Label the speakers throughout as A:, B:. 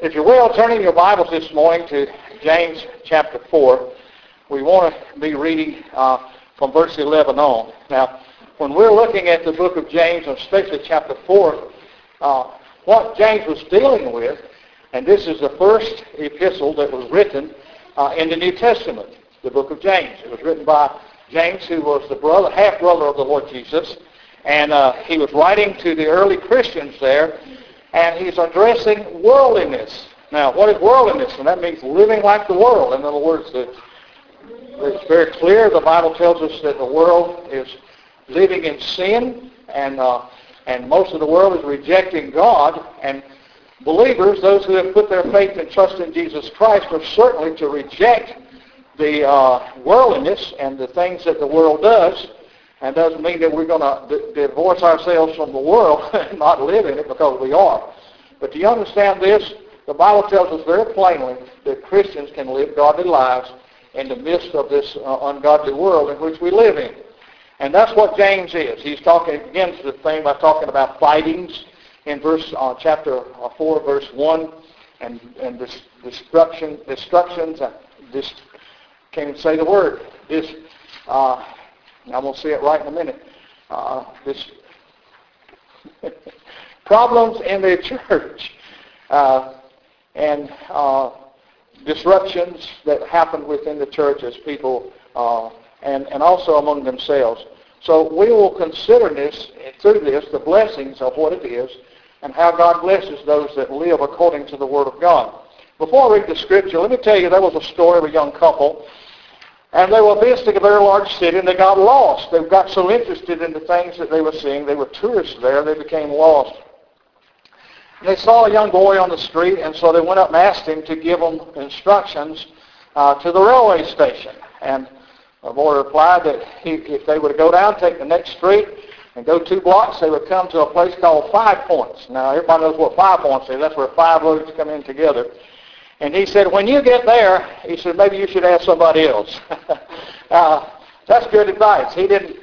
A: If you will, turning your Bibles this morning to James chapter 4, we want to be reading from verse 11 on. Now, when we're looking at the book of James, especially chapter 4, what James was dealing with, and this is the first epistle that was written in the New Testament, the book of James. It was written by James, who was the half-brother of the Lord Jesus, and he was writing to the early Christians there, and he's addressing worldliness. Now, what is worldliness? And that means living like the world. In other words, it's very clear. The Bible tells us that the world is living in sin, and most of the world is rejecting God. And believers, those who have put their faith and trust in Jesus Christ, are certainly to reject the worldliness and the things that the world does. And doesn't mean that we're going to divorce ourselves from the world and not live in it, because we are. But do you understand this? The Bible tells us very plainly that Christians can live godly lives in the midst of this ungodly world in which we live in. And that's what James is. He's talking against the thing by talking about fightings in chapter 4, verse 1, and destructions. Can't even say the word. I'm going to say it right in a minute. Problems in the church and disruptions that happen within the church as people and also among themselves. So we will consider through this the blessings of what it is and how God blesses those that live according to the Word of God. Before I read the Scripture, let me tell you, there was a story of a young couple. And they were visiting a very large city, and they got lost. They got so interested in the things that they were seeing. They were tourists there. They became lost. And they saw a young boy on the street, and so they went up and asked him to give them instructions to the railway station. And the boy replied that if they were to go down, take the next street, and go 2 blocks, they would come to a place called 5 Points. Now, everybody knows what 5 Points is. That's where 5 roads come in together. And he said, when you get there, he said, maybe you should ask somebody else. That's good advice. He didn't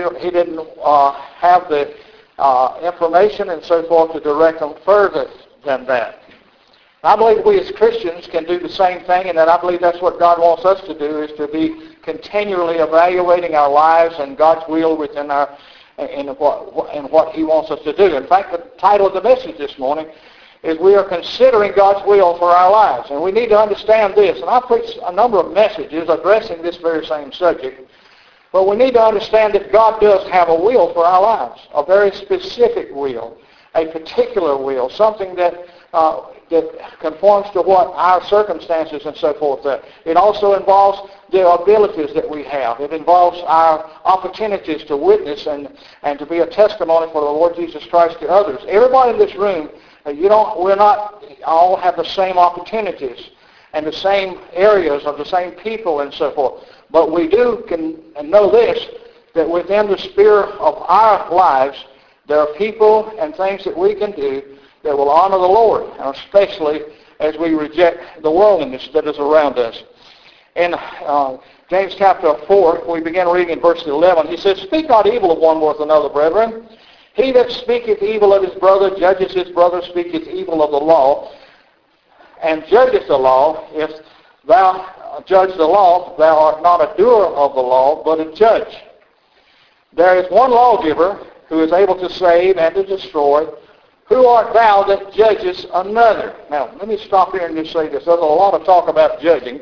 A: have the information and so forth to direct them further than that. I believe we as Christians can do the same thing, and that I believe that's what God wants us to do, is to be continually evaluating our lives and God's will within in what He wants us to do. In fact, the title of the message this morning is we are considering God's will for our lives. And we need to understand this. And I preached a number of messages addressing this very same subject. But we need to understand that God does have a will for our lives, a very specific will, a particular will, something that conforms to what our circumstances and so forth are. It also involves the abilities that we have. It involves our opportunities to witness and to be a testimony for the Lord Jesus Christ to others. Everybody in this room, we're not all have the same opportunities and the same areas of the same people and so forth. But we can know this, that within the sphere of our lives, there are people and things that we can do that will honor the Lord, and especially as we reject the worldliness that is around us. In James chapter 4, we begin reading in verse 11. He says, speak not evil of one with another, brethren. He that speaketh evil of his brother judges his brother, speaketh evil of the law, and judgeth the law. If thou judge the law, thou art not a doer of the law, but a judge. There is one lawgiver who is able to save and to destroy. Who art thou that judgest another? Now, let me stop here and just say this. There's a lot of talk about judging.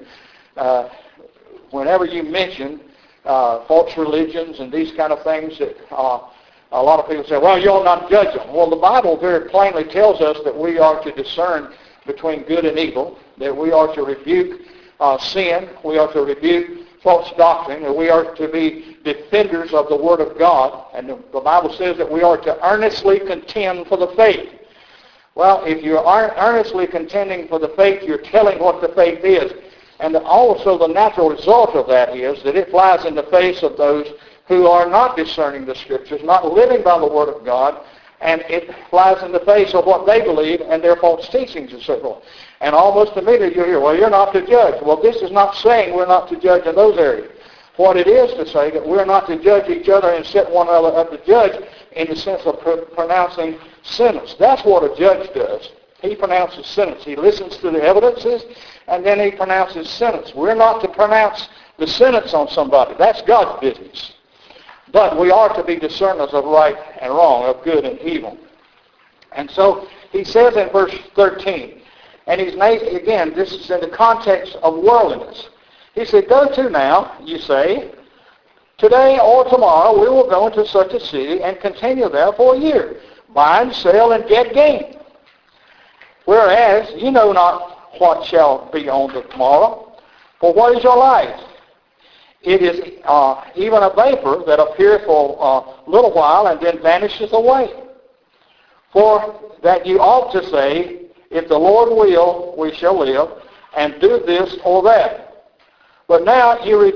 A: Whenever you mention false religions and these kind of things, that a lot of people say, well, you ought not judge them. Well, the Bible very plainly tells us that we are to discern between good and evil, that we are to rebuke sin, we are to rebuke false doctrine, and we are to be defenders of the Word of God. And the Bible says that we are to earnestly contend for the faith. Well, if you aren't earnestly contending for the faith, you're telling what the faith is. And also the natural result of that is that it flies in the face of those who are not discerning the Scriptures, not living by the Word of God, and it flies in the face of what they believe and their false teachings and so forth. And almost immediately you hear, well, you're not to judge. Well, this is not saying we're not to judge in those areas. What it is to say that we're not to judge each other and set one another up to judge in the sense of pronouncing sentence. That's what a judge does. He pronounces sentence. He listens to the evidences, and then he pronounces sentence. We're not to pronounce the sentence on somebody. That's God's business. But we are to be discerners of right and wrong, of good and evil. And so he says in verse 13, and he's made, again, this is in the context of worldliness. He said, go to now, you say, today or tomorrow we will go into such a city and continue there for a year. Buy and sell and get gain. Whereas you know not what shall be on the morrow. For what is your life? It is even a vapor that appeareth for a little while and then vanisheth away. For that you ought to say, if the Lord will, we shall live, and do this or that. But now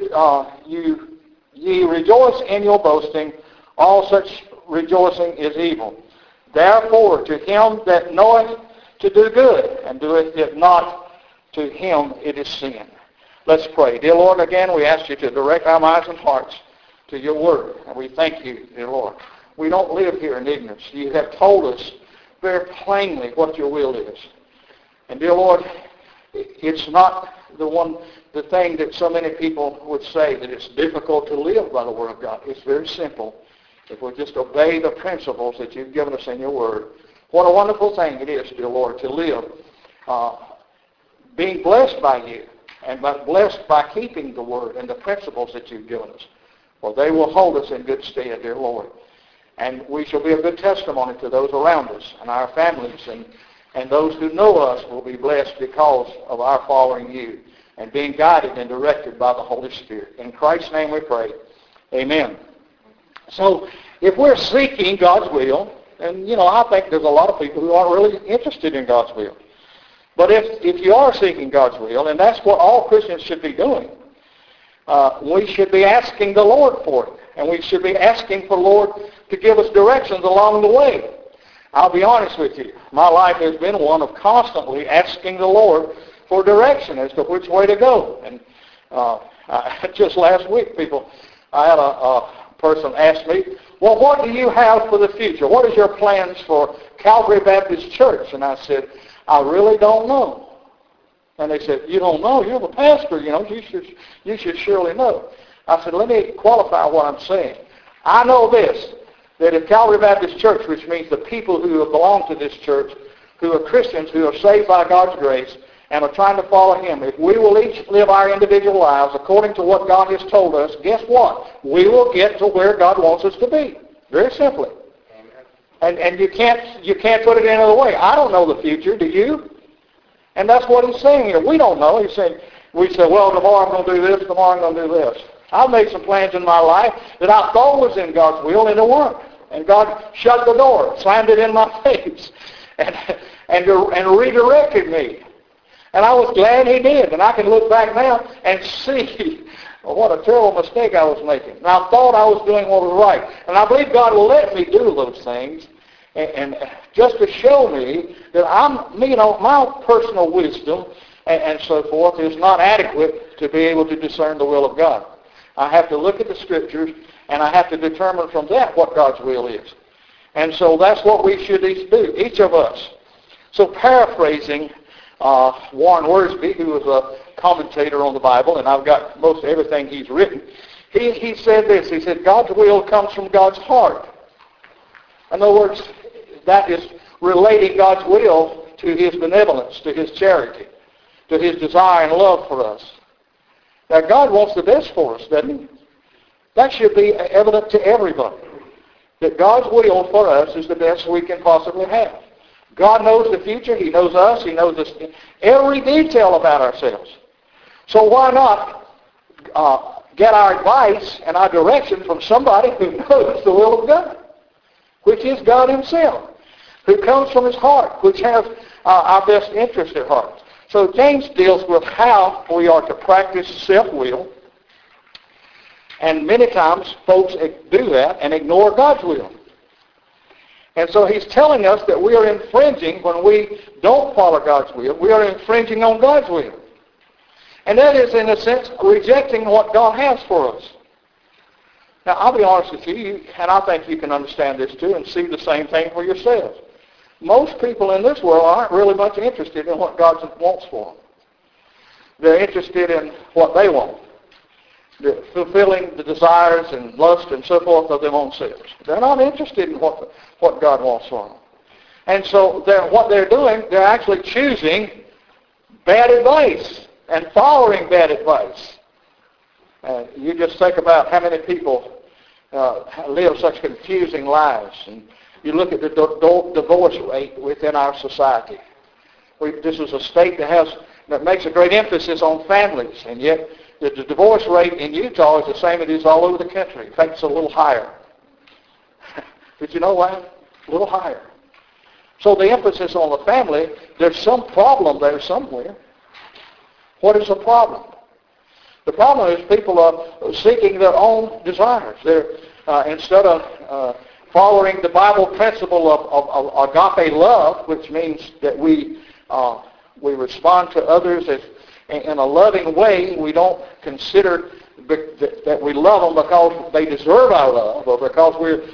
A: ye rejoice in your boasting. All such rejoicing is evil. Therefore, to him that knoweth to do good, and doeth it not, to him it is sin. Let's pray. Dear Lord, again, we ask you to direct our minds and hearts to your word. And we thank you, dear Lord. We don't live here in ignorance. You have told us very plainly what your will is. And dear Lord, it's not the thing that so many people would say, that it's difficult to live by the word of God. It's very simple. If we just obey the principles that you've given us in your word, what a wonderful thing it is, dear Lord, to live being blessed by you, and blessed by keeping the word and the principles that you've given us. For they will hold us in good stead, dear Lord. And we shall be a good testimony to those around us and our families, and those who know us will be blessed because of our following you and being guided and directed by the Holy Spirit. In Christ's name we pray. Amen. So if we're seeking God's will, and I think there's a lot of people who aren't really interested in God's will. But if you are seeking God's will, and that's what all Christians should be doing, we should be asking the Lord for it. And we should be asking for the Lord to give us directions along the way. I'll be honest with you. My life has been one of constantly asking the Lord for direction as to which way to go. And just last week, I had a person ask me, well, what do you have for the future? What is your plans for Calvary Baptist Church? And I said, I really don't know. And they said, you don't know? You're the pastor, you should surely know. I said, let me qualify what I'm saying. I know this, that if Calvary Baptist Church, which means the people who belong to this church, who are Christians, who are saved by God's grace, and are trying to follow him, if we will each live our individual lives according to what God has told us, guess what? We will get to where God wants us to be. Very simply. And you can't put it any other way. I don't know the future. Do you? And that's what he's saying here. We don't know. He's saying, we say, well, tomorrow I'm going to do this, tomorrow I'm going to do this. I've made some plans in my life that I thought was in God's will, and it weren't. And God shut the door, slammed it in my face, and redirected me. And I was glad he did. And I can look back now and see what a terrible mistake I was making. And I thought I was doing what was right. And I believe God will let me do those things, and just to show me that my personal wisdom and so forth is not adequate to be able to discern the will of God. I have to look at the Scriptures, and I have to determine from that what God's will is. And so that's what we should each do, each of us. So paraphrasing Warren Wiersbe, who was a commentator on the Bible, and I've got most everything he's written, he said this. He said, God's will comes from God's heart. In other words, that is relating God's will to his benevolence, to his charity, to his desire and love for us. Now, God wants the best for us, doesn't he? That should be evident to everybody, that God's will for us is the best we can possibly have. God knows the future. He knows us. He knows us, every detail about ourselves. So why not get our advice and our direction from somebody who knows the will of God, which is God himself, who comes from his heart, which has our best interest at heart. So James deals with how we are to practice self-will. And many times folks do that and ignore God's will. And so he's telling us that we are infringing when we don't follow God's will. We are infringing on God's will. And that is, in a sense, rejecting what God has for us. Now, I'll be honest with you, and I think you can understand this too and see the same thing for yourselves. most people in this world aren't really much interested in what God wants for them. They're interested in what they want. They're fulfilling the desires and lust and so forth of their own selves. They're not interested in what God wants for them. And so what they're doing, they're actually choosing bad advice and following bad advice. You just think about how many people live such confusing lives. And you look at the divorce rate within our society. This is a state that makes a great emphasis on families, and yet the divorce rate in Utah is the same it is all over the country. In fact, it's a little higher. Did you know why? A little higher. So the emphasis on the family, there's some problem there somewhere. What is the problem? The problem is people are seeking their own desires. They're instead of following the Bible principle of agape love, which means that we respond to others in a loving way. We don't consider that we love them because they deserve our love or because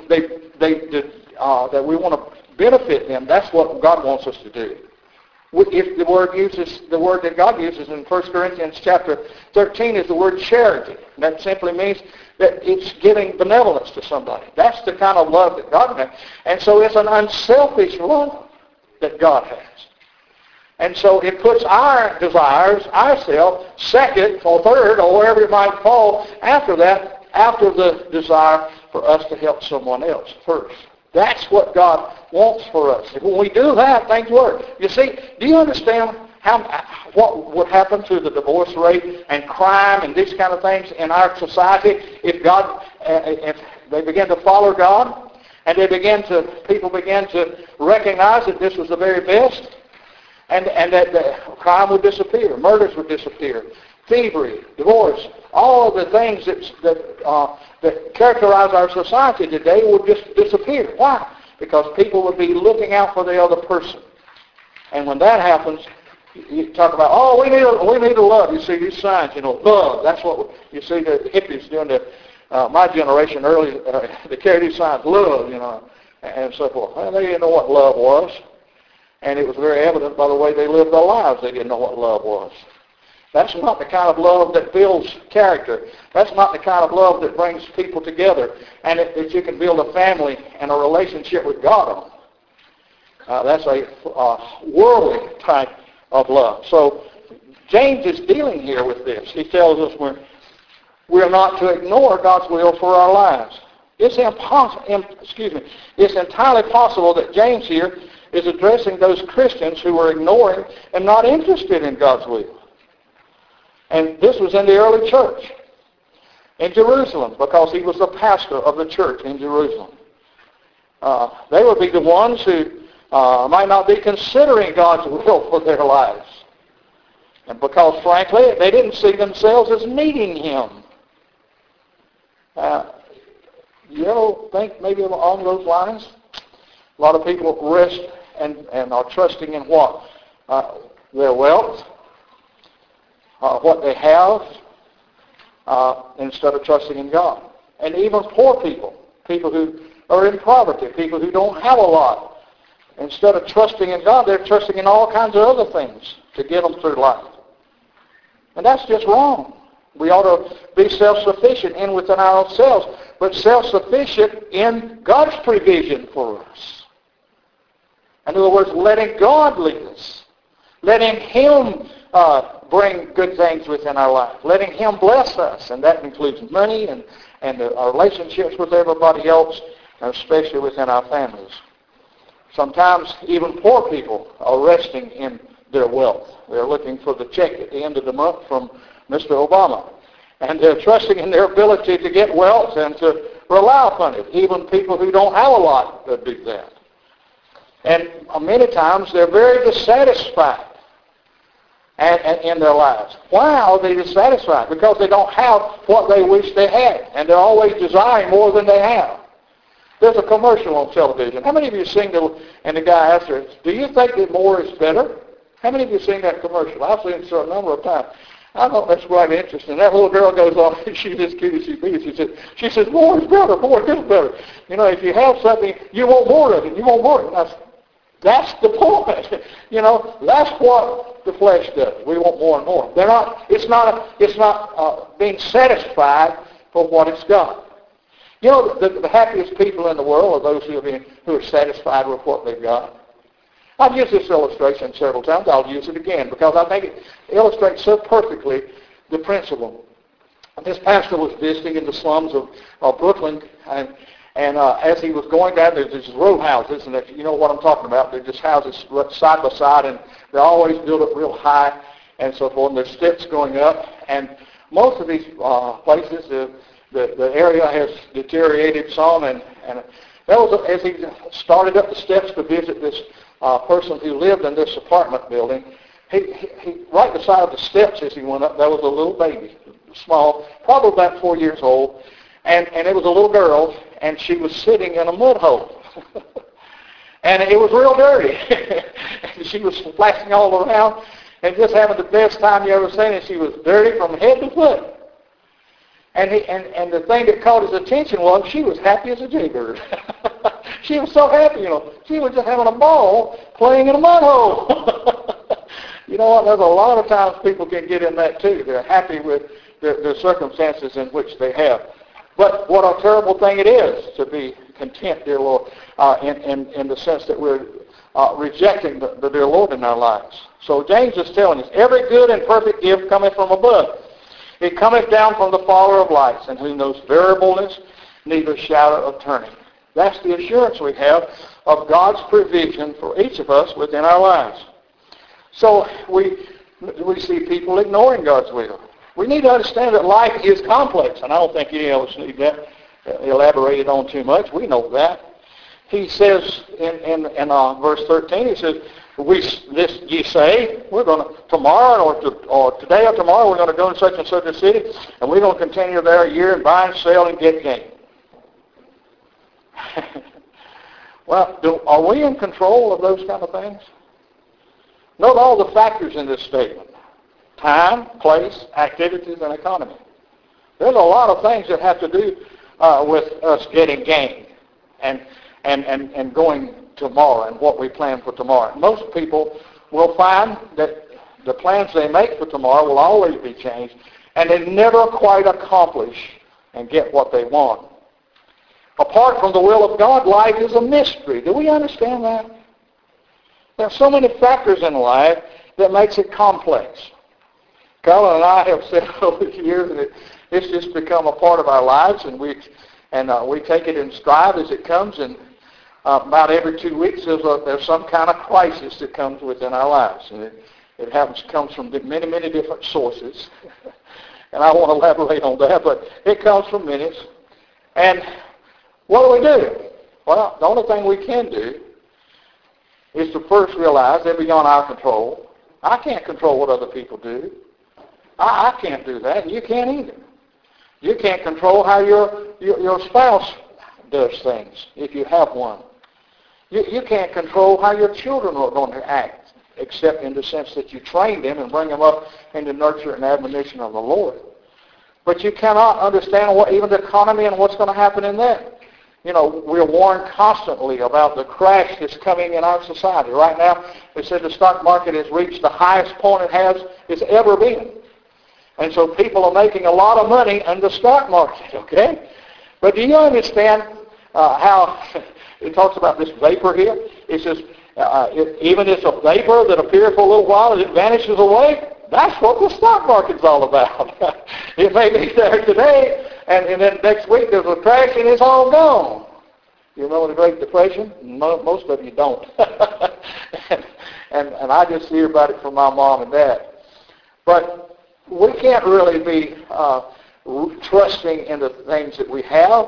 A: that we want to benefit them. That's what God wants us to do. If the word that God uses in 1 Corinthians chapter 13 is the word charity. That simply means that it's giving benevolence to somebody. That's the kind of love that God has. And so it's an unselfish love that God has. And so it puts our desires, ourselves, second or third or wherever it might fall after that, after the desire for us to help someone else first. That's what God wants for us. When we do that, things work. You see, do you understand what would happen to the divorce rate and crime and these kind of things in our society if they begin to follow God and people began to recognize that this was the very best and that the crime would disappear, murders would disappear, thievery, divorce, all of the things that characterize our society today would just disappear. Why? Because people would be looking out for the other person. And when that happens, you talk about, we need to love. You see these signs, love. That's what you see the hippies doing my generation early. They carry these signs, love, and so forth. Well, they didn't know what love was. And it was very evident by the way they lived their lives. They didn't know what love was. That's not the kind of love that builds character. That's not the kind of love that brings people together and that you can build a family and a relationship with God on. That's a worldly type of love. So James is dealing here with this. He tells us we're not to ignore God's will for our lives. It's entirely possible that James here is addressing those Christians who were ignoring and not interested in God's will. And this was in the early church in Jerusalem because he was the pastor of the church in Jerusalem. They would be the ones who might not be considering God's will for their lives. And because, frankly, they didn't see themselves as needing Him. You ever think maybe along those lines? A lot of people rest and are trusting in what? Their wealth. What they have instead of trusting in God. And even poor people who are in poverty, people who don't have a lot, instead of trusting in God, they're trusting in all kinds of other things to get them through life. And that's just wrong. We ought to be self-sufficient within ourselves, but self-sufficient in God's provision for us. In other words, letting God lead us. Letting Him bring good things within our life. Letting Him bless us. And that includes money and our relationships with everybody else, and especially within our families. Sometimes even poor people are resting in their wealth. They're looking for the check at the end of the month from Mr. Obama. And they're trusting in their ability to get wealth and to rely upon it. Even people who don't have a lot do that. And many times they're very dissatisfied in their lives. Why are they dissatisfied? Because they don't have what they wish they had. And they're always desiring more than they have. There's a commercial on television. How many of you have seen and the guy asked her, do you think that more is better? How many of you have seen that commercial? I've seen it a number of times. I thought that's quite interesting. That little girl goes on, she's as cute as she be. She says, more is better, more is better. If you have something, you want more of it. You want more of it. That's the point. That's what the flesh does. We want more and more. It's not being satisfied for what it's got. The happiest people in the world are those who are satisfied with what they've got. I've used this illustration several times. I'll use it again because I think it illustrates so perfectly the principle. This pastor was visiting in the slums of Brooklyn, and as he was going down, there's these row houses, and you know what I'm talking about. They're just houses side by side, and they're always built up real high and so forth, and there's steps going up. And most of these places, the area has deteriorated some, and that was as he started up the steps to visit this person who lived in this apartment building. He right beside the steps as he went up, there was a little baby, small, probably about 4 years old, and it was a little girl, and she was sitting in a mud hole. And it was real dirty. She was splashing all around and just having the best time you ever seen, and she was dirty from head to foot. And the thing that caught his attention was she was happy as a jaybird. She was so happy, She was just having a ball playing in a mud hole. You know what? There's a lot of times people can get in that too. They're happy with the circumstances in which they have. But what a terrible thing it is to be content, dear Lord, in the sense that we're rejecting the dear Lord in our lives. So James is telling us, every good and perfect gift cometh from above. It cometh down from the Father of lights, and who knows variableness, neither shadow of turning. That's the assurance we have of God's provision for each of us within our lives. So we see people ignoring God's will. We need to understand that life is complex, and I don't think any of us need that elaborated on too much. We know that. He says in verse 13, he says, ye say, we're going to, tomorrow or today or tomorrow, we're going to go to such and such a city, and we're going to continue there a year and buy and sell and get gain. Well, are we in control of those kind of things? Note all the factors in this statement. Time, place, activities, and economy. There's a lot of things that have to do with us getting gain and going tomorrow and what we plan for tomorrow. Most people will find that the plans they make for tomorrow will always be changed, and they never quite accomplish and get what they want. Apart from the will of God, life is a mystery. Do we understand that? There are so many factors in life that makes it complex. Carla and I have said over the years that it's just become a part of our lives, and we take it in stride as it comes, and about every 2 weeks there's some kind of crisis that comes within our lives, and it comes from many, many different sources, and I won't elaborate on that, but it comes from many. And what do? Well, the only thing we can do is to first realize they're beyond our control. I can't control what other people do. I can't do that, and you can't either. You can't control how your spouse does things, if you have one. You can't control how your children are going to act, except in the sense that you train them and bring them up in the nurture and admonition of the Lord. But you cannot understand even the economy and what's going to happen in that. We're warned constantly about the crash that's coming in our society. Right now, they said the stock market has reached the highest point it's ever been. And so people are making a lot of money in the stock market, okay? But do you understand how it talks about this vapor here? It says, even it's a vapor that appears for a little while and it vanishes away. That's what the stock market's all about. It may be there today, and then next week there's a crash and it's all gone. You remember the Great Depression? Most of you don't. and I just hear about it from my mom and dad. But we can't really be trusting in the things that we have.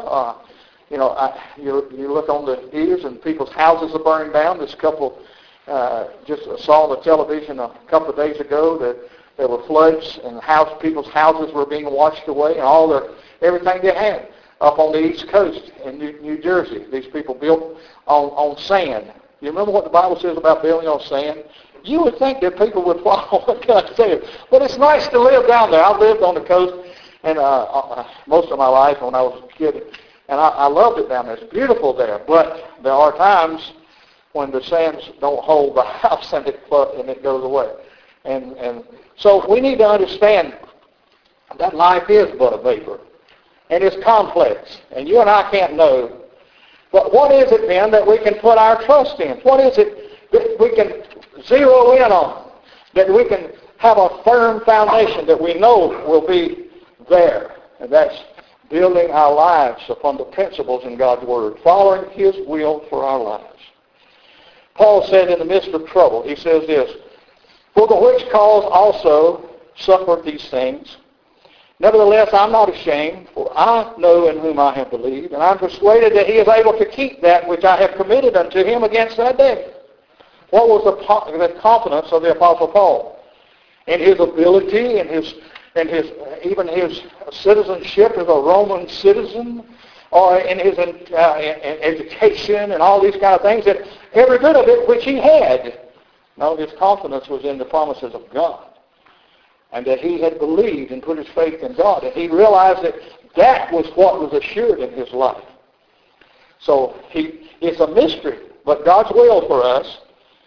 A: You look on the news and people's houses are burning down. This couple just saw on the television a couple of days ago that there were floods and people's houses were being washed away and everything they had up on the East Coast in New Jersey. These people built on sand. You remember what the Bible says about building on sand? You would think that people would follow what God said. But it's nice to live down there. I lived on the coast and most of my life when I was a kid. And I loved it down there. It's beautiful there. But there are times when the sands don't hold the house and it goes away. And so we need to understand that life is but a vapor. And it's complex. And you and I can't know. But what is it then that we can put our trust in? What is it that we can zero in on? That we can have a firm foundation that we know will be there. And that's building our lives upon the principles in God's Word, following His will for our lives. Paul said in the midst of trouble, he says this, "For the which cause also suffered these things. Nevertheless, I'm not ashamed, for I know in whom I have believed, and I'm persuaded that He is able to keep that which I have committed unto Him against that day." What was the confidence of the Apostle Paul? In his ability, in his even his citizenship as a Roman citizen, or in his education and all these kind of things, that every bit of it which he had. No, his confidence was in the promises of God. And that he had believed and put his faith in God. And he realized that that was what was assured in his life. So it's a mystery, but God's will for us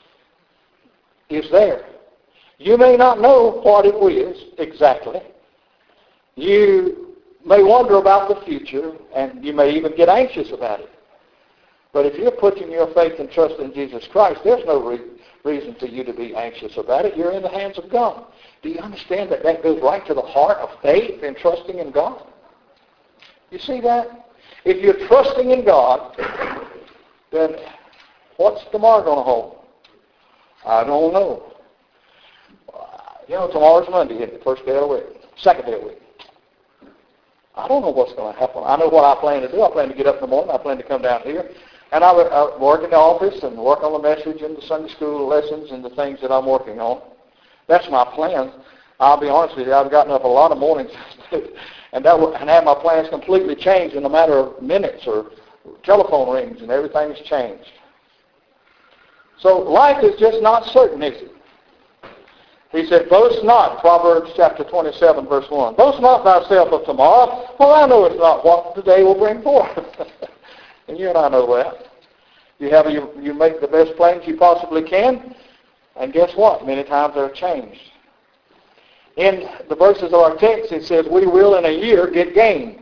A: is there. You may not know what it is exactly. You may wonder about the future, and you may even get anxious about it. But if you're putting your faith and trust in Jesus Christ, there's no reason for you to be anxious about it. You're in the hands of God. Do you understand that that goes right to the heart of faith and trusting in God? You see that? If you're trusting in God, then what's tomorrow going to hold? I don't know. You know, tomorrow's Monday, isn't it? First day of the week. Second day of the week. I don't know what's going to happen. I know what I plan to do. I plan to get up in the morning. I plan to come down here. And I work in the office and work on the message and the Sunday school lessons and the things that I'm working on. That's my plan. I'll be honest with you, I've gotten up a lot of mornings and had my plans completely changed in a matter of minutes, or telephone rings and everything's changed. So life is just not certain, is it? He said, "Boast not," Proverbs chapter 27, verse 1. "Boast not thyself of tomorrow, for I know it's not what the day will bring forth." And you and I know that. You make the best plans you possibly can, and guess what? Many times they're changed. In the verses of our text, it says, "We will in a year get gain."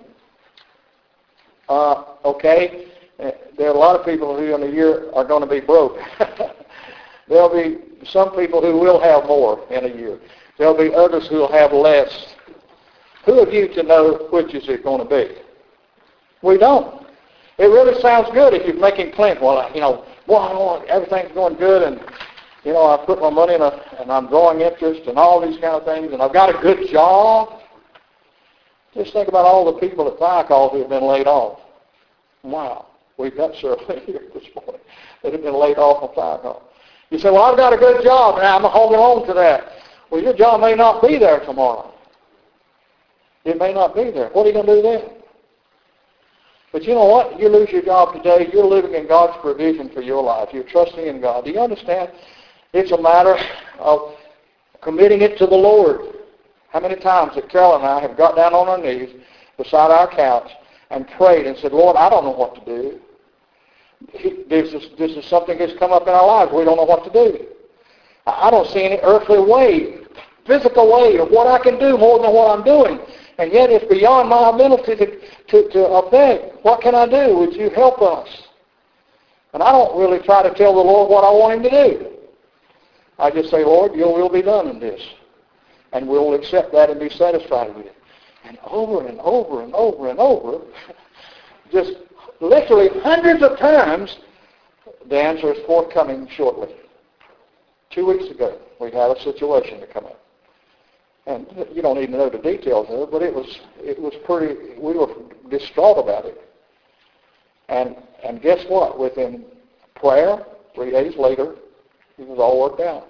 A: Okay? There are a lot of people who in a year are going to be broke. There'll be some people who will have more in a year. There'll be others who will have less. Who of you to know which is it going to be? We don't. It really sounds good if you're making plans. Well, everything's going good, and I put my money in and I'm drawing interest and all these kind of things, and I've got a good job. Just think about all the people at Thiokol who have been laid off. Wow, we've got several here this morning that have been laid off on Thiokol. You say, "Well, I've got a good job, and I'm holding on to that." Well, your job may not be there tomorrow. It may not be there. What are you going to do then? But you know what? You lose your job today, you're living in God's provision for your life. You're trusting in God. Do you understand? It's a matter of committing it to the Lord. How many times that Carol and I have got down on our knees beside our couch and prayed and said, "Lord, I don't know what to do. This is something that's come up in our lives. We don't know what to do. I don't see any earthly way, physical way of what I can do more than what I'm doing. And yet it's beyond my ability to beg. What can I do? Would you help us?" And I don't really try to tell the Lord what I want Him to do. I just say, "Lord, your will be done in this." And we'll accept that and be satisfied with it. And over and over and over and over, just literally hundreds of times, the answer is forthcoming shortly. 2 weeks ago, we had a situation to come up. And you don't need to know the details of it, but it was pretty, we were distraught about it. And guess what? Within prayer, 3 days later, it was all worked out.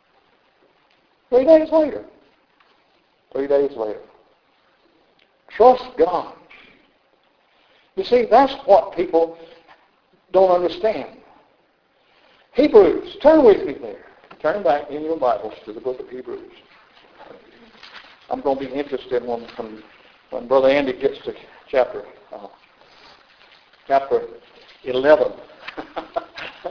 A: 3 days later. 3 days later. Trust God. You see, that's what people don't understand. Hebrews, turn with me there. Turn back in your Bibles to the book of Hebrews. I'm going to be interested when Brother Andy gets to chapter 11.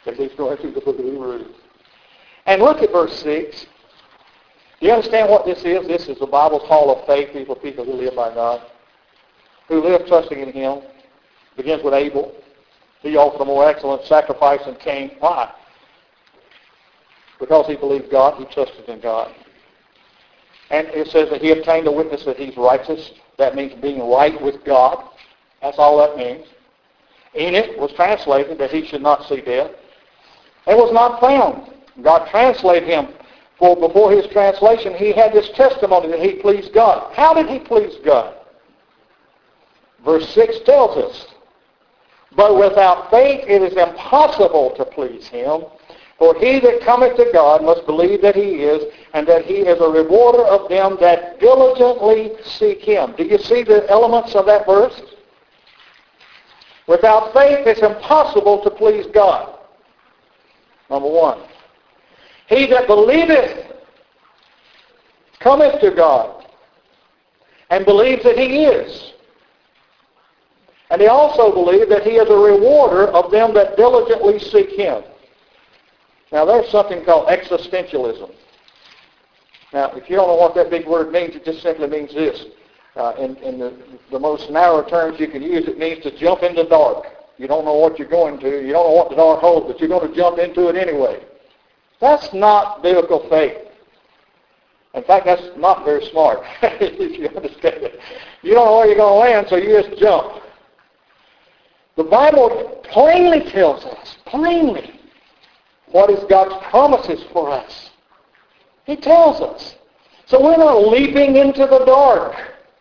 A: as he's going through the book of Hebrews. And look at verse 6. Do you understand what this is? This is the Bible's hall of faith, people who live by God, who live trusting in him. Begins with Abel. He offered a more excellent sacrifice than Cain. Why? Because he believed God, he trusted in God. And it says that he obtained a witness that he's righteous. That means being right with God. That's all that means. Enoch was translated that he should not see death. And was not found. God translated him. For before his translation, he had this testimony that he pleased God. How did he please God? Verse 6 tells us, but without faith it is impossible to please him. For he that cometh to God must believe that he is, and that he is a rewarder of them that diligently seek him. Do you see the elements of that verse? Without faith it's impossible to please God. Number one. He that believeth cometh to God, and believes that he is. And he also believed that he is a rewarder of them that diligently seek him. Now, there's something called existentialism. Now, if you don't know what that big word means, it just simply means this. In the most narrow terms you can use, it means to jump in the dark. You don't know what you're going to. You don't know what the dark holds, but you're going to jump into it anyway. That's not biblical faith. In fact, that's not very smart, if you understand it. You don't know where you're going to land, so you just jump. The Bible plainly tells us, what is God's promises for us. He tells us. So we're not leaping into the dark.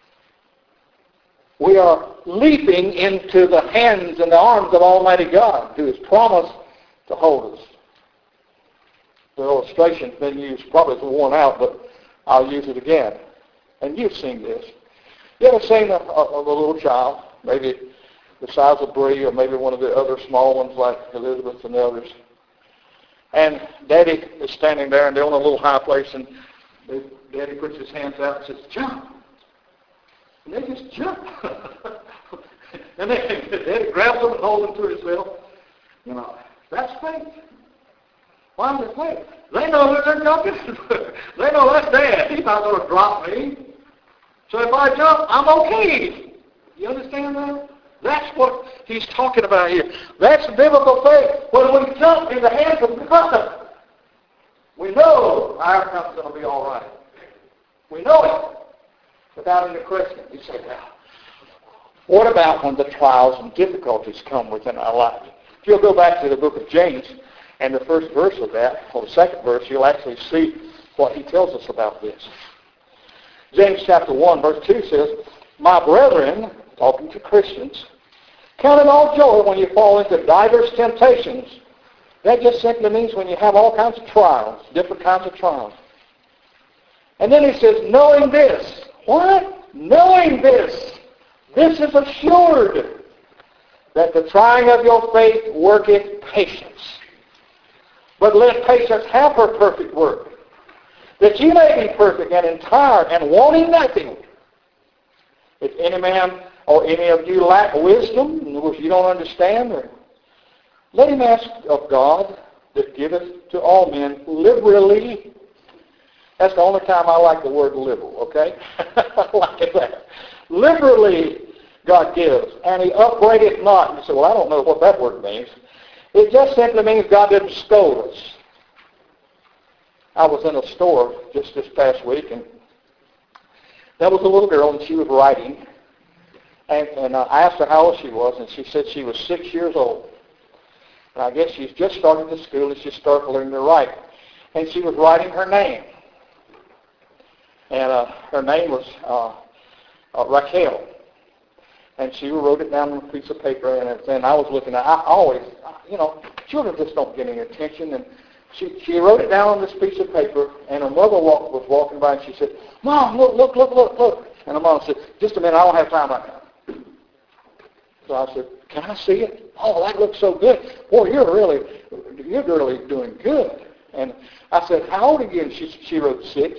A: We are leaping into the hands and the arms of Almighty God, who has promised to hold us. The illustration's been used, probably it's worn out, but I'll use it again. And you've seen this. You ever seen a little child, maybe the size of Bree, or maybe one of the other small ones like Elizabeth and the others, and Daddy is standing there, and they're on a little high place, and Daddy puts his hands out and says, jump. And they just jump. And then Daddy grabs them and holds them to himself. You know, that's faith. Why is it faith? They know that they're jumping. They know that's Dad. He's not going to drop me. So if I jump, I'm okay. You understand that? That's what he's talking about here. That's biblical faith. When we jump in the hands of God, we know our outcome's going to be all right. We know it without any question. You say, well, what about when the trials and difficulties come within our life? If you'll go back to the book of James and the first verse of that, or the second verse, you'll actually see what he tells us about this. James chapter 1, verse 2 says, my brethren, talking to Christians, count it all joy when you fall into diverse temptations. That just simply means when you have all kinds of trials, different kinds of trials. And then he says, knowing this. What? Knowing this. This is assured, that the trying of your faith worketh patience. But let patience have her perfect work, that ye may be perfect and entire and wanting nothing. If any man or any of you lack wisdom, which you don't understand, or let him ask of God that giveth to all men liberally. That's the only time I like the word liberal, okay? I like that. Liberally God gives, and he upbraideth not. You say, well, I don't know what that word means. It just simply means God didn't scold us. I was in a store just this past week, and there was a little girl, and she was writing. And I asked her how old she was, and she said she was 6 years old. And I guess she's just started to school, and she's starting to learn to write. And she was writing her name. And her name was Raquel. And she wrote it down on a piece of paper, and I was looking at it. I always, children just don't get any attention. And she wrote it down on this piece of paper, and her mother was walking by, and she said, Mom, look. And her mom said, just a minute, I don't have time right now. So I said, can I see it? Oh, that looks so good. Boy, you're really doing good. And I said, how old are you? And she wrote 6.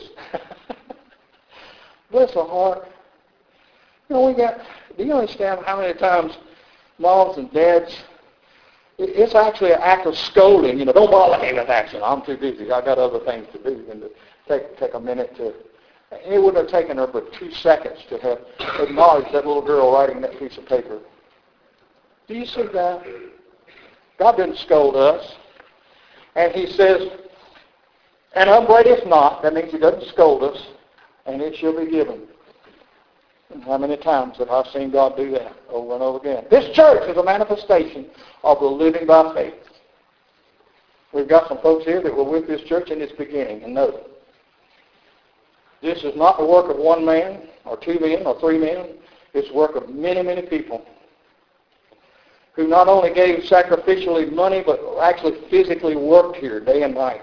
A: Bless her heart. Do you understand how many times moms and dads It's actually an act of scolding. Don't bother me with action. I'm too busy. I got other things to do than to take a minute to. It wouldn't have taken her but 2 seconds to have acknowledged that little girl writing that piece of paper. Do you see that? God didn't scold us. And he says, and upbraideth not. That means he doesn't scold us. And it shall be given. And how many times have I seen God do that over and over again? This church is a manifestation of the living by faith. We've got some folks here that were with this church in its beginning and know it. This is not the work of one man or 2 men or 3 men. It's the work of many, many people who not only gave sacrificially money but actually physically worked here day and night.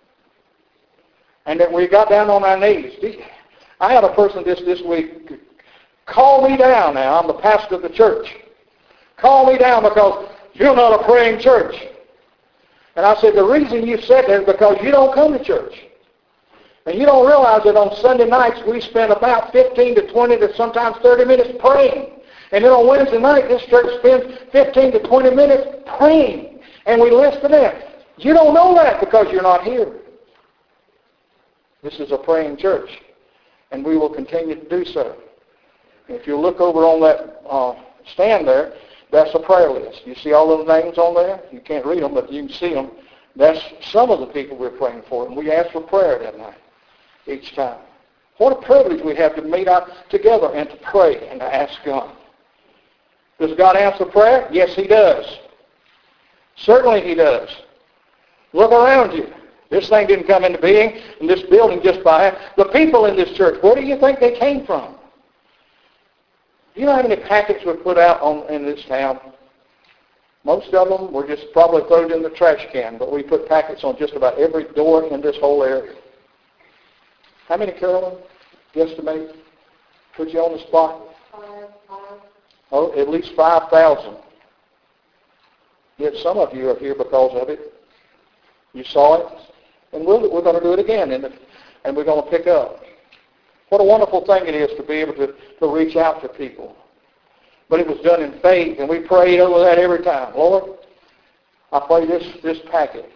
A: And that we got down on our knees. I had a person this week call me down now. I'm the pastor of the church. Call me down because you're not a praying church. And I said, the reason you said that is because you don't come to church. And you don't realize that on Sunday nights we spend about 15 to 20 to sometimes 30 minutes praying. And then on Wednesday night this church spends 15 to 20 minutes praying. And we listen in. You don't know that because you're not here. This is a praying church. And we will continue to do so. If you look over on that stand there, that's a prayer list. You see all those names on there? You can't read them, but you can see them. That's some of the people we're praying for. And we ask for prayer that night, each time. What a privilege we have to meet out together and to pray and to ask God. Does God answer prayer? Yes, he does. Certainly he does. Look around you. This thing didn't come into being in this building just by the people in this church. Where do you think they came from? Do you know how many packets were put out in this town? Most of them were just probably thrown in the trash can, but we put packets on just about every door in this whole area. How many, Carolyn? Guesstimate? Put you on the spot?
B: 5.
A: Oh, at least 5,000. Yet some of you are here because of it. You saw it. And we're going to do it again, and we're going to pick up. What a wonderful thing it is to be able to reach out to people. But it was done in faith, and we prayed over that every time. Lord, I pray this packet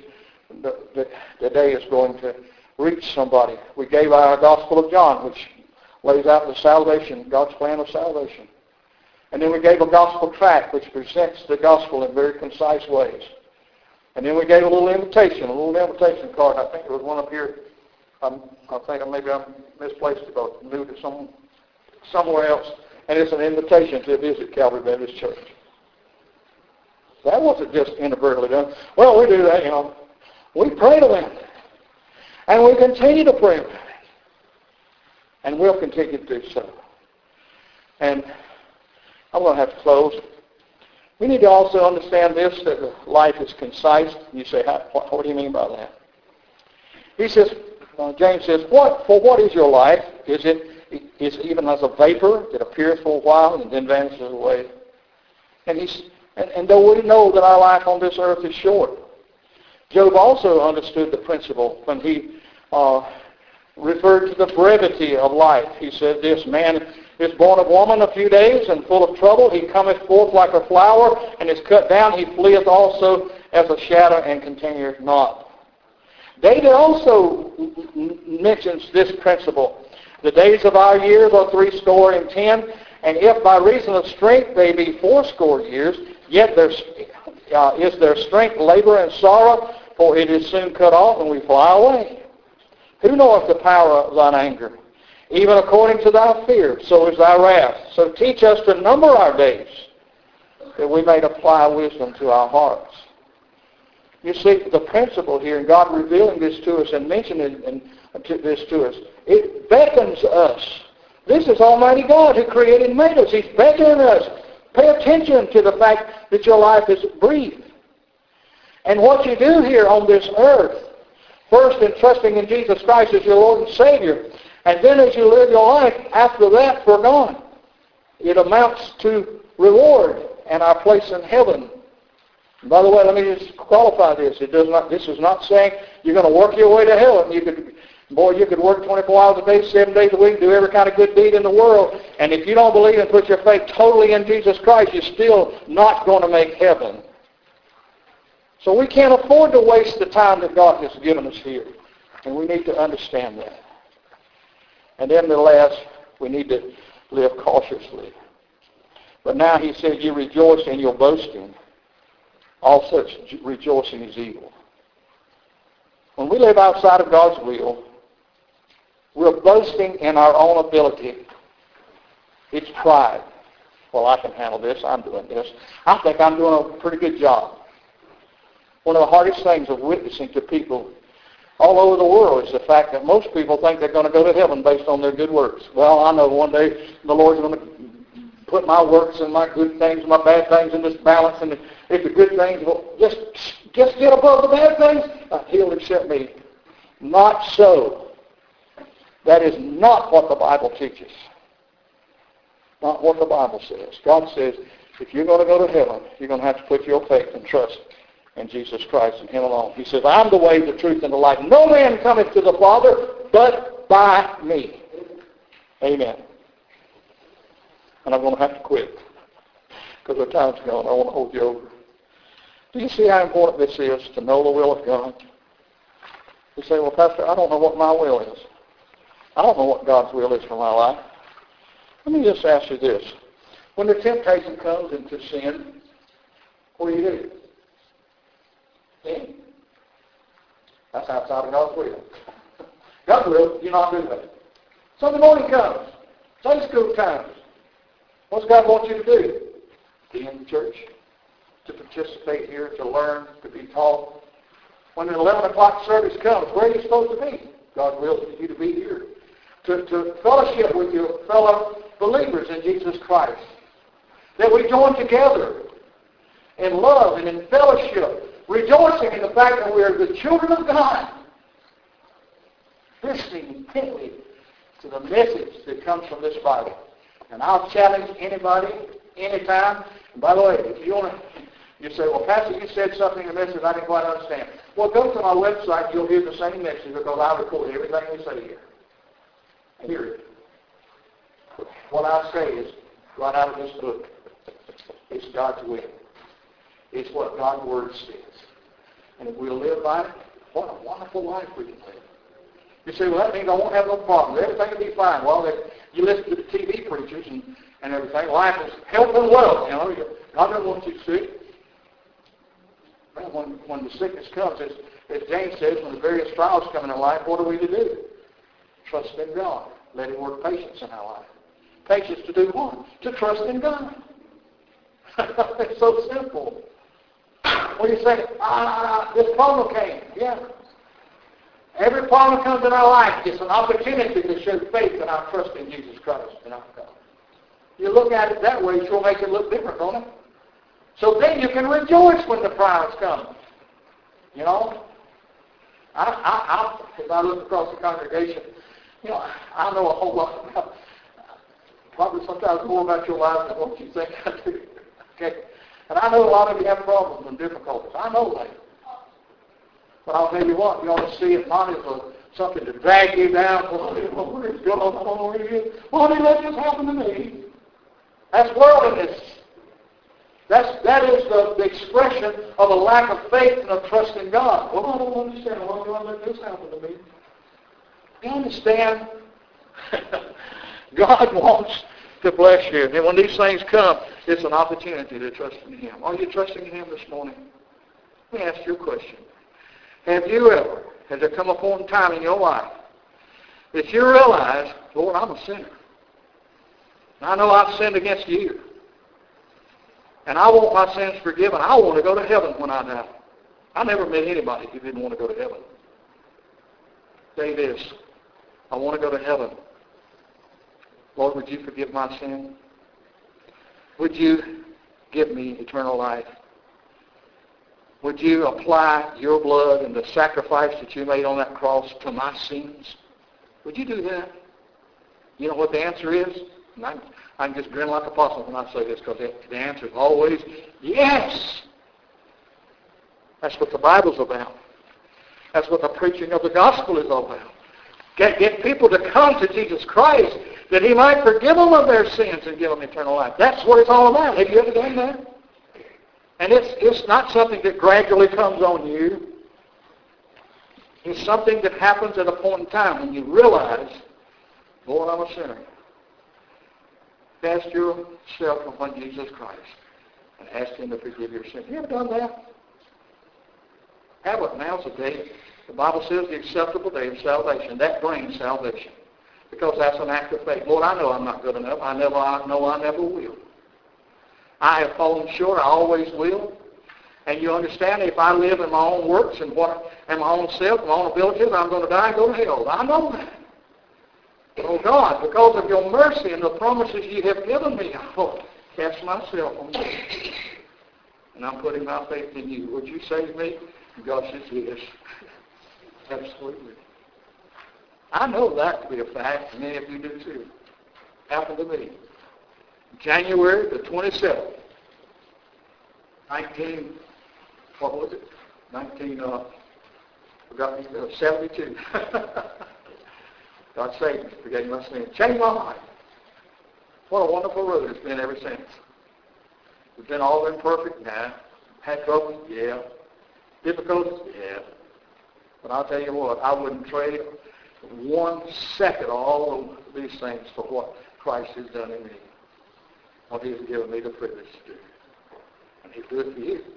A: today is going to reach somebody. We gave our Gospel of John, which lays out the salvation, God's plan of salvation. And then we gave a gospel tract, which presents the gospel in very concise ways. And then we gave a little invitation card. I think there was one up here. I think maybe I misplaced it, but moved it somewhere else. And it's an invitation to visit Calvary Baptist Church. That wasn't just inadvertently done. Well, we do that, We pray to them. And we continue to pray about it. And we'll continue to do so. And I'm going to have to close. We need to also understand this, that life is concise. You say, what do you mean by that? He says, James says, what is your life? Is it even as a vapor that appears for a while and then vanishes away? And though we know that our life on this earth is short, Job also understood the principle when he referred to the brevity of life. He said, this man is born of woman a few days and full of trouble. He cometh forth like a flower and is cut down. He fleeth also as a shadow and continueth not. David also mentions this principle. The days of our years are 70, and if by reason of strength they be 80 years, yet is their strength labor and sorrow, for it is soon cut off and we fly away. Who knoweth the power of thine anger? Even according to thy fear, so is thy wrath. So teach us to number our days, that we may apply wisdom to our hearts. You see, the principle here, and God revealing this to us and mentioning this to us, it beckons us. This is Almighty God who created and made us. He's beckoning us. Pay attention to the fact that your life is brief. And what you do here on this earth, first in trusting in Jesus Christ as your Lord and Savior, and then as you live your life, after that, we're gone. It amounts to reward and our place in heaven. And by the way, let me just qualify this. This is not saying you're going to work your way to heaven. You could work 24 hours a day, 7 days a week, do every kind of good deed in the world. And if you don't believe and put your faith totally in Jesus Christ, you're still not going to make heaven. So we can't afford to waste the time that God has given us here. And we need to understand that. And then the last, we need to live cautiously. But now he says, you rejoice in your boasting. All such rejoicing is evil. When we live outside of God's will, we're boasting in our own ability. It's pride. Well, I can handle this. I'm doing this. I think I'm doing a pretty good job. One of the hardest things of witnessing to people all over the world is the fact that most people think they're going to go to heaven based on their good works. Well, I know one day the Lord's going to put my works and my good things and my bad things in this balance, and if the good things will just get above the bad things, He'll accept me. Not so. That is not what the Bible teaches. Not what the Bible says. God says, if you're going to go to heaven, you're going to have to put your faith and trust in Jesus Christ and Him alone. He says, I'm the way, the truth, and the life. No man cometh to the Father but by me. Amen. And I'm going to have to quit because our time's gone. I want to hold you over. Do you see how important this is to know the will of God? You say, well, Pastor, I don't know what my will is. I don't know what God's will is for my life. Let me just ask you this. When the temptation comes into sin, what do? Sin. That's outside of God's will. God's will, you're not doing that. Sunday morning comes. Sunday school times. What's God want you to do? Be in the church, to participate here, to learn, to be taught. When the 11 o'clock service comes, where are you supposed to be? God's will is for you to be here. To fellowship with your fellow believers in Jesus Christ. That we join together in love and in fellowship, rejoicing in the fact that we are the children of God, listening intently to the message that comes from this Bible. And I'll challenge anybody, anytime. And by the way, if you want to, you say, well, Pastor, you said something in the message I didn't quite understand. Well, go to my website. You'll hear the same message because I record everything we say here. Hear it. What I say is right out of this book. It's God's will. It's what God's Word says. And if we'll live by it, what a wonderful life we can live. You say, well, that means I won't have no problems. Everything will be fine. Well, you listen to the TV preachers and everything. Life is health and wealth. You know, God doesn't want you sick. Well, when the sickness comes, as James says, when the various trials come in our life, what are we to do? Trust in God. Let Him work patience in our life. Patience to do what? To trust in God. It's so simple. When you say, this problem came. Yeah. Every problem that comes in our life is an opportunity to show faith in our trust in Jesus Christ and our God. You look at it that way, it will make it look different, don't it? So then you can rejoice when the trials come. You know? If I look across the congregation, you know, I know a whole lot about, probably sometimes more about your life than what you think I do. Okay? And I know a lot of you have problems and difficulties. I know that. But I'll tell you what, you ought to see it not as something to drag you down. Why did that just happen to me? That's worldliness. That is the expression of a lack of faith and of trust in God. Well, I don't understand. Why do I let this happen to me? You understand? God wants to bless you. And when these things come, it's an opportunity to trust in Him. Are you trusting in Him this morning? Let me ask you a question. Have you ever, has there come a point in time in your life that you realize, Lord, I'm a sinner. And I know I've sinned against you. And I want my sins forgiven. I want to go to heaven when I die. I never met anybody who didn't want to go to heaven. Say this, I want to go to heaven. Lord, would you forgive my sin? Would you give me eternal life? Would you apply your blood and the sacrifice that you made on that cross to my sins? Would you do that? You know what the answer is? And I can just grin like a possum when I say this because the answer is always yes. That's what the Bible's about. That's what the preaching of the gospel is all about. Get people to come to Jesus Christ that He might forgive them of their sins and give them eternal life. That's what it's all about. Have you ever done that? And it's not something that gradually comes on you. It's something that happens at a point in time when you realize, Lord, I'm a sinner. Cast yourself upon Jesus Christ and ask Him to forgive your sins. Have you ever done that? Have it. Now's the day. The Bible says the acceptable day of salvation. That brings salvation. Because that's an act of faith. Lord, I know I'm not good enough. I know I never will. I have fallen short. I always will. And you understand, if I live in my own works and my own self, my own abilities, I'm going to die and go to hell. I know that. Oh God, because of your mercy and the promises you have given me, I will cast myself on you. And I'm putting my faith in you. Would you save me? And God says, yes. Absolutely. I know that to be a fact, and many of you do too. Happened to me. January the 27th, 1972. God saved me, forgave my sins, changed my life. What a wonderful road it's been ever since. It's been all imperfect now. Had troubles, yeah. Difficulties, yeah. But I'll tell you what, I wouldn't trade 1 second all of these things for what Christ has done in me. What He has given me the privilege to do. And He'll do it for you.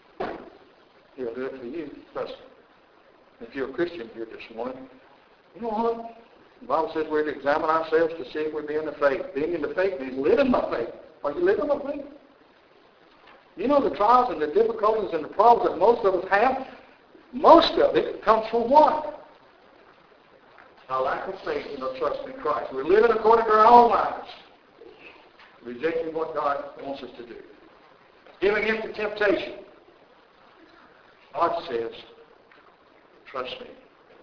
A: He'll do it for you. Trust me. If you're a Christian here this morning, you know what? The Bible says we're to examine ourselves to see if we be in the faith. Being in the faith means living by faith. Are you living by faith? You know the trials and the difficulties and the problems that most of us have? Most of it comes from what? Our lack of faith and no trust in Christ. We're living according to our own lives, rejecting what God wants us to do. Giving in to temptation. God says, trust me.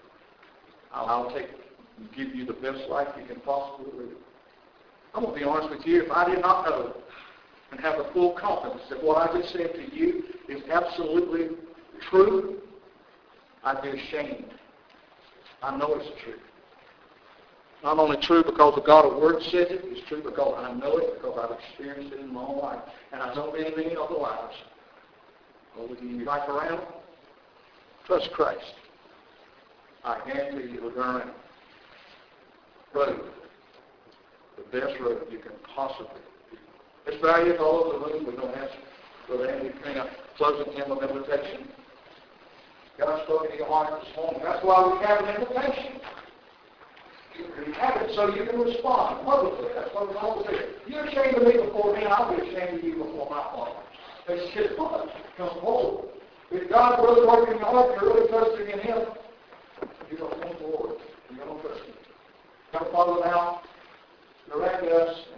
A: I'll give you the best life you can possibly live. I'm going to be honest with you. If I did not know and have the full confidence that what I just said to you is absolutely true, I'd be ashamed. I know it's true. Not only true because the God of Word says it, it's true because I know it, because I've experienced it in my own life. And I know many other lives. Oh, would you like around? Trust Christ. I guarantee you, we're going to road, the best road you can possibly do. It's valued all over the room. We're going to ask Brother Andy to bring a closing hymn of invitation. God spoke in your heart this morning. That's why we have an invitation. You have it so you can respond publicly. That's what it's all saying. You're ashamed of me before me, I'll be ashamed of you before my Father. It's His blood. Come forward. If God really working in your heart, you're really trusting in Him, you're going to come forward. You're going to trust Him. Come Father now, direct us.